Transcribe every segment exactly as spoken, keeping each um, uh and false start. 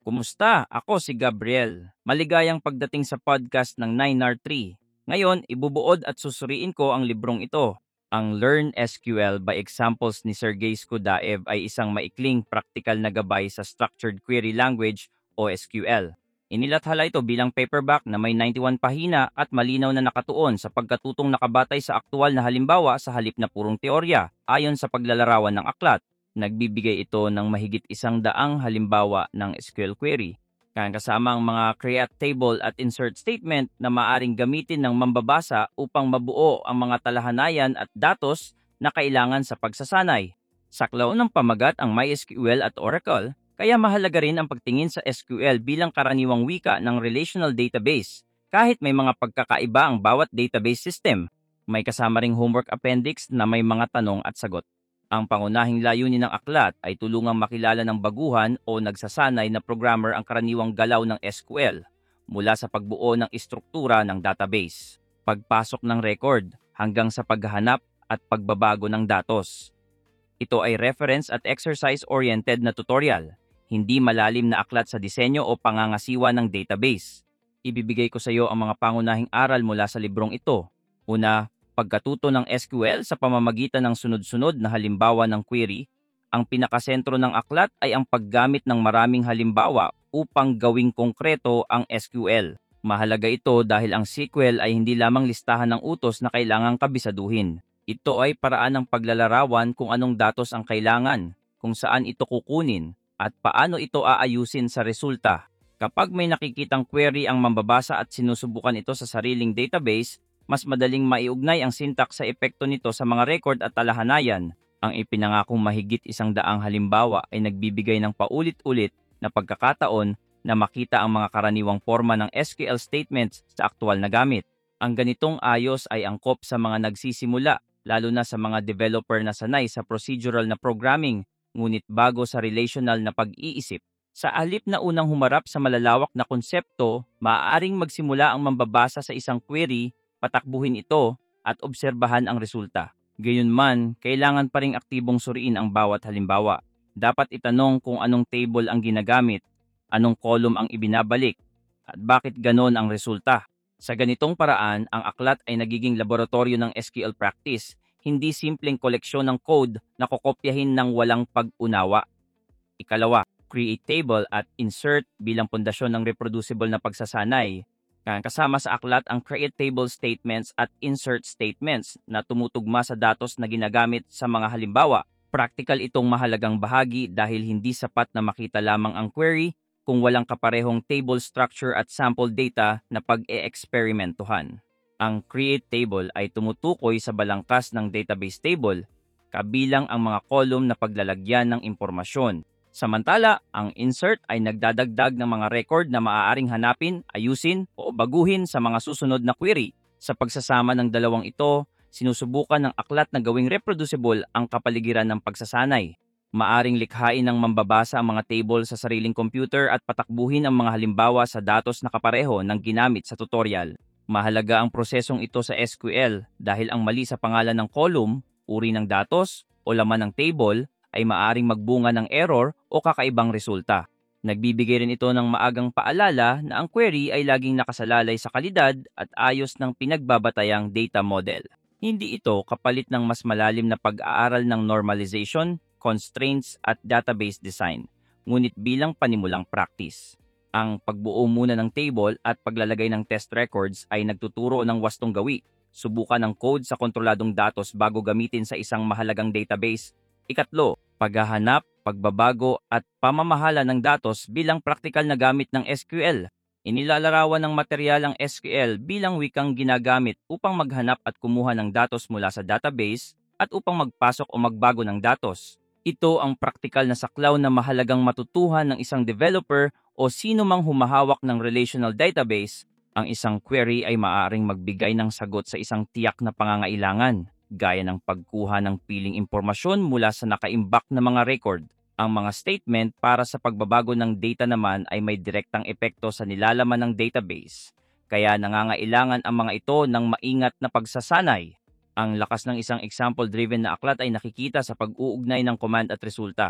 Kumusta? Ako si Gabriel. Maligayang pagdating sa podcast ng nine R three. Ngayon, ibubuod at susuriin ko ang librong ito. Ang Learn S Q L by Examples ni Sergey Skudaev ay isang maikling praktikal na gabay sa Structured Query Language o S Q L. Inilathala ito bilang paperback na may ninety-one pahina at malinaw na nakatuon sa pagkatutong nakabatay sa aktual na halimbawa sa halip na purong teorya ayon sa paglalarawan ng aklat. Nagbibigay ito ng mahigit isang daang halimbawa ng S Q L query. Kaya kasama ang mga create table at insert statement na maaring gamitin ng mambabasa upang mabuo ang mga talahanayan at datos na kailangan sa pagsasanay. Saklaw ng pamagat ang MySQL at Oracle, kaya mahalaga rin ang pagtingin sa S Q L bilang karaniwang wika ng relational database. Kahit may mga pagkakaiba ang bawat database system, may kasama ring homework appendix na may mga tanong at sagot. Ang pangunahing layunin ng aklat ay tulungang makilala ng baguhan o nagsasanay na programmer ang karaniwang galaw ng S Q L mula sa pagbuo ng istruktura ng database, pagpasok ng record hanggang sa paghahanap at pagbabago ng datos. Ito ay reference at exercise-oriented na tutorial, hindi malalim na aklat sa disenyo o pangangasiwa ng database. Ibibigay ko sa iyo ang mga pangunahing aral mula sa librong ito. Una, pagkatuto ng S Q L sa pamamagitan ng sunod-sunod na halimbawa ng query. Ang pinakasentro ng aklat ay ang paggamit ng maraming halimbawa upang gawing konkreto ang S Q L. Mahalaga ito dahil ang S Q L ay hindi lamang listahan ng utos na kailangang kabisaduhin. Ito ay paraan ng paglalarawan kung anong datos ang kailangan, kung saan ito kukunin, at paano ito aayusin sa resulta. Kapag may nakikitang query ang mambabasa at sinusubukan ito sa sariling database, mas madaling maiugnay ang syntax sa epekto nito sa mga record at talahanayan. Ang ipinangakong mahigit isang daang halimbawa ay nagbibigay ng paulit-ulit na pagkakataon na makita ang mga karaniwang forma ng S Q L statements sa aktual na gamit. Ang ganitong ayos ay angkop sa mga nagsisimula, lalo na sa mga developer na sanay sa procedural na programming, ngunit bago sa relational na pag-iisip. Sa halip na unang humarap sa malalawak na konsepto, maaaring magsimula ang mambabasa sa isang query, patakbuhin ito, at obserbahan ang resulta. Gayunman, kailangan pa ring aktibong suriin ang bawat halimbawa. Dapat itanong kung anong table ang ginagamit, anong column ang ibinabalik, at bakit ganon ang resulta. Sa ganitong paraan, ang aklat ay nagiging laboratorio ng S Q L practice, hindi simpleng koleksyon ng code na kokopyahin ng walang pag-unawa. Ikalawa, create table at insert bilang pundasyon ng reproducible na pagsasanay. Kasama sa aklat ang create table statements at insert statements na tumutugma sa datos na ginagamit sa mga halimbawa. Practical itong mahalagang bahagi dahil hindi sapat na makita lamang ang query kung walang kaparehong table structure at sample data na pag-e-eksperimentuhan. Ang create table ay tumutukoy sa balangkas ng database table, kabilang ang mga column na paglalagyan ng impormasyon. Samantala, ang insert ay nagdadagdag ng mga record na maaaring hanapin, ayusin o baguhin sa mga susunod na query. Sa pagsasama ng dalawang ito, sinusubukan ng aklat na gawing reproducible ang kapaligiran ng pagsasanay. Maaring likhain ng mambabasa ang mga table sa sariling computer at patakbuhin ang mga halimbawa sa datos na kapareho ng ginamit sa tutorial. Mahalaga ang prosesong ito sa S Q L dahil ang mali sa pangalan ng column, uri ng datos o laman ng table ay maaring magbunga ng error o kakaibang resulta. Nagbibigay rin ito ng maagang paalala na ang query ay laging nakasalalay sa kalidad at ayos ng pinagbabatayang data model. Hindi ito kapalit ng mas malalim na pag-aaral ng normalization, constraints at database design, ngunit bilang panimulang practice. Ang pagbuo muna ng table at paglalagay ng test records ay nagtuturo ng wastong gawi. Subukan ng code sa kontroladong datos bago gamitin sa isang mahalagang database. Ikatlo, paghahanap, pagbabago at pamamahala ng datos bilang praktikal na gamit ng S Q L. Inilalarawan ng material ang S Q L bilang wikang ginagamit upang maghanap at kumuha ng datos mula sa database at upang magpasok o magbago ng datos. Ito ang praktikal na saklaw na mahalagang matutuhan ng isang developer o sino mang humahawak ng relational database. Ang isang query ay maaaring magbigay ng sagot sa isang tiyak na pangangailangan, gaya ng pagkuha ng piling impormasyon mula sa nakaimbak na mga record. Ang mga statement para sa pagbabago ng data naman ay may direktang epekto sa nilalaman ng database. Kaya nangangailangan ang mga ito ng maingat na pagsasanay. Ang lakas ng isang example-driven na aklat ay nakikita sa pag-uugnay ng command at resulta.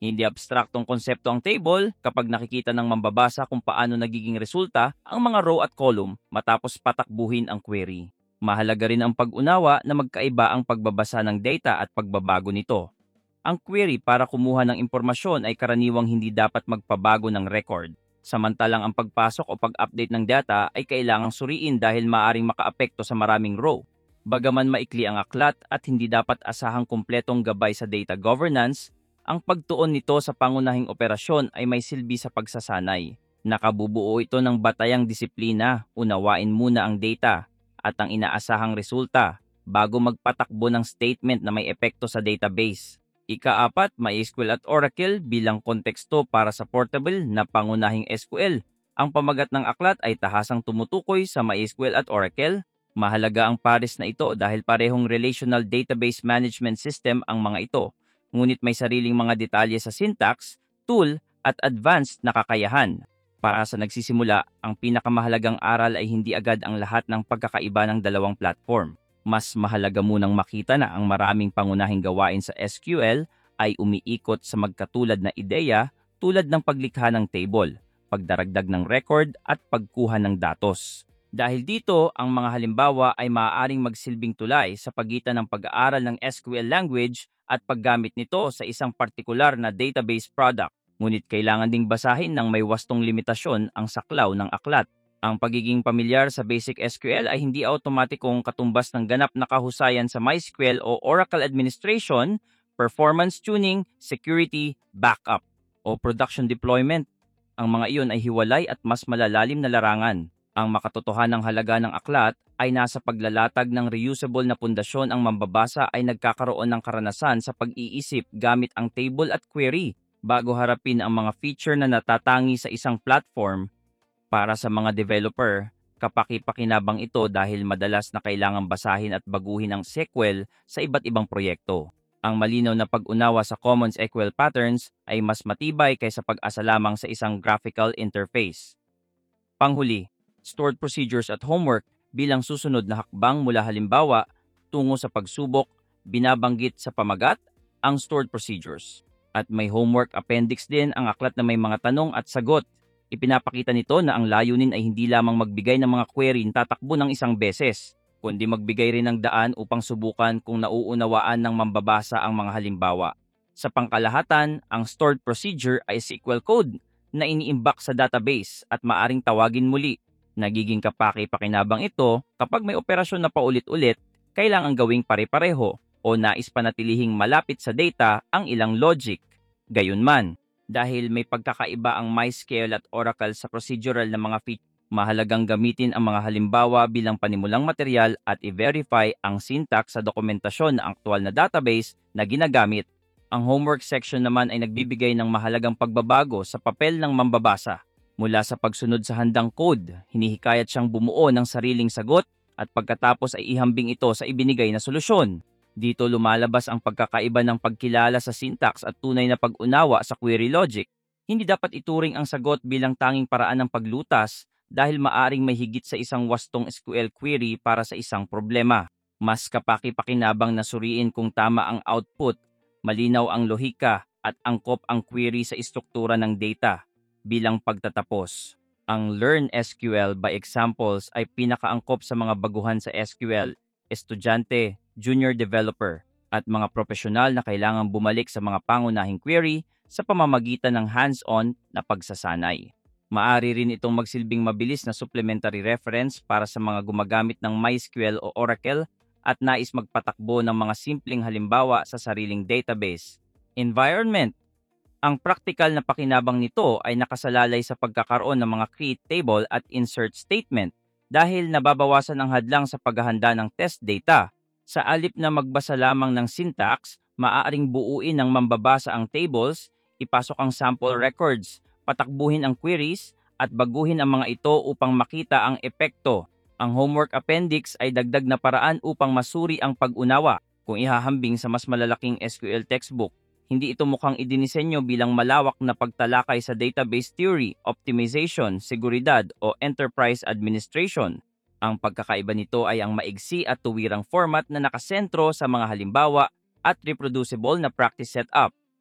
Hindi abstraktong konsepto ang table kapag nakikita ng mambabasa kung paano nagiging resulta ang mga row at column matapos patakbuhin ang query. Mahalaga rin ang pag-unawa na magkaiba ang pagbabasa ng data at pagbabago nito. Ang query para kumuha ng impormasyon ay karaniwang hindi dapat magpabago ng record. Samantalang ang pagpasok o pag-update ng data ay kailangang suriin dahil maaring makaapekto sa maraming row. Bagaman maikli ang aklat at hindi dapat asahang kumpletong gabay sa data governance, ang pagtuon nito sa pangunahing operasyon ay may silbi sa pagsasanay. Nakabubuo ito ng batayang disiplina, unawain muna ang data at ang inaasahang resulta bago magpatakbo ng statement na may epekto sa database. Ikaapat, MySQL at Oracle bilang konteksto para sa portable na pangunahing S Q L. Ang pamagat ng aklat ay tahasang tumutukoy sa MySQL at Oracle. Mahalaga ang pares na ito dahil parehong relational database management system ang mga ito, ngunit may sariling mga detalye sa syntax, tool, at advanced na kakayahan. Para sa nagsisimula, ang pinakamahalagang aral ay hindi agad ang lahat ng pagkakaiba ng dalawang platform. Mas mahalaga munang makita na ang maraming pangunahing gawain sa S Q L ay umiikot sa magkatulad na ideya tulad ng paglikha ng table, pagdaragdag ng record at pagkuha ng datos. Dahil dito, ang mga halimbawa ay maaaring magsilbing tulay sa pagitan ng pag-aaral ng S Q L language at paggamit nito sa isang partikular na database product. Ngunit kailangan ding basahin ng may wastong limitasyon ang saklaw ng aklat. Ang pagiging pamilyar sa basic S Q L ay hindi automatikong katumbas ng ganap na kahusayan sa MySQL o Oracle administration, performance tuning, security, backup, o production deployment. Ang mga iyon ay hiwalay at mas malalalim na larangan. Ang makatotohanang halaga ng aklat ay nasa paglalatag ng reusable na pundasyon. Ang mambabasa ay nagkakaroon ng karanasan sa pag-iisip gamit ang table at query bago harapin ang mga feature na natatangi sa isang platform. Para sa mga developer, kapaki-pakinabang ito dahil madalas na kailangang basahin at baguhin ang S Q L sa iba't ibang proyekto. Ang malinaw na pag-unawa sa common S Q L patterns ay mas matibay kaysa pag-asa lamang sa isang graphical interface. Panghuli, stored procedures at homework bilang susunod na hakbang mula halimbawa tungo sa pagsubok, binabanggit sa pamagat ang stored procedures. At may homework appendix din ang aklat na may mga tanong at sagot. Ipinapakita nito na ang layunin ay hindi lamang magbigay ng mga query na tatakbo ng isang beses, kundi magbigay rin ng daan upang subukan kung nauunawaan ng mambabasa ang mga halimbawa. Sa pangkalahatan, ang stored procedure ay S Q L code na iniimbak sa database at maaring tawagin muli. Nagiging kapaki-pakinabang ito kapag may operasyon na paulit-ulit, kailangang gawing pare-pareho o nais panatilihing malapit sa data ang ilang logic. Gayunman, dahil may pagkakaiba ang MySQL at Oracle sa procedural na mga feature, mahalagang gamitin ang mga halimbawa bilang panimulang material at i-verify ang syntax sa dokumentasyon ng aktual na database na ginagamit. Ang homework section naman ay nagbibigay ng mahalagang pagbabago sa papel ng mambabasa. Mula sa pagsunod sa handang code, hinihikayat siyang bumuo ng sariling sagot at pagkatapos ay ihambing ito sa ibinigay na solusyon. Dito lumalabas ang pagkakaiba ng pagkilala sa syntax at tunay na pag-unawa sa query logic. Hindi dapat ituring ang sagot bilang tanging paraan ng paglutas dahil maaring may higit sa isang wastong S Q L query para sa isang problema. Mas kapaki-pakinabang na suriin kung tama ang output, malinaw ang lohika at angkop ang query sa istruktura ng data. Bilang pagtatapos, ang Learn S Q L by Examples ay pinakaangkop sa mga baguhan sa S Q L, estudyante, junior developer, at mga profesional na kailangang bumalik sa mga pangunahing query sa pamamagitan ng hands-on na pagsasanay. Maaari rin itong magsilbing mabilis na supplementary reference para sa mga gumagamit ng MySQL o Oracle at nais magpatakbo ng mga simpleng halimbawa sa sariling database. Environment. Ang praktikal na pakinabang nito ay nakasalalay sa pagkakaroon ng mga create table at insert statement dahil nababawasan ang hadlang sa paghahanda ng test data. Sa alip na magbasa lamang ng syntax, maaaring buuin ng mambabasa ang tables, ipasok ang sample records, patakbuhin ang queries, at baguhin ang mga ito upang makita ang epekto. Ang homework appendix ay dagdag na paraan upang masuri ang pag-unawa. Kung ihahambing sa mas malalaking S Q L textbook, hindi ito mukhang idinisenyo bilang malawak na pagtalakay sa database theory, optimization, seguridad o enterprise administration. Ang pagkakaiba nito ay ang maigsi at tuwirang format na nakasentro sa mga halimbawa at reproducible na practice setup.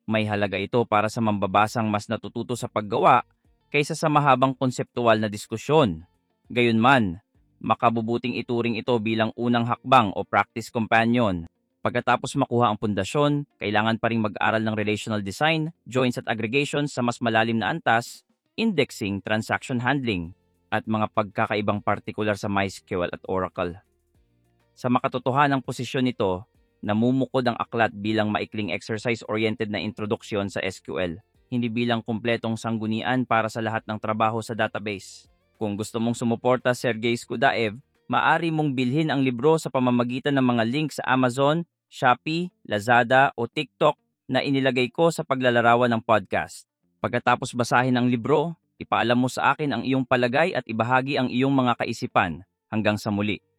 May halaga ito para sa mambabasang mas natututo sa paggawa kaysa sa mahabang konseptual na diskusyon. Gayunman, makabubuting ituring ito bilang unang hakbang o practice companion. Pagkatapos makuha ang pundasyon, kailangan pa ring mag-aral ng relational design, joins at aggregations sa mas malalim na antas, indexing, transaction handling, at mga pagkakaibang partikular sa MySQL at Oracle. Sa makatotohanang posisyon nito, namumukod ang aklat bilang maikling exercise-oriented na introduksyon sa S Q L, hindi bilang kumpletong sanggunian para sa lahat ng trabaho sa database. Kung gusto mong sumuporta Sergey Skudaev, maaari mong bilhin ang libro sa pamamagitan ng mga link sa Amazon, Shopee, Lazada o TikTok na inilagay ko sa paglalarawan ng podcast. Pagkatapos basahin ang libro, ipaalam mo sa akin ang iyong palagay at ibahagi ang iyong mga kaisipan. Hanggang sa muli.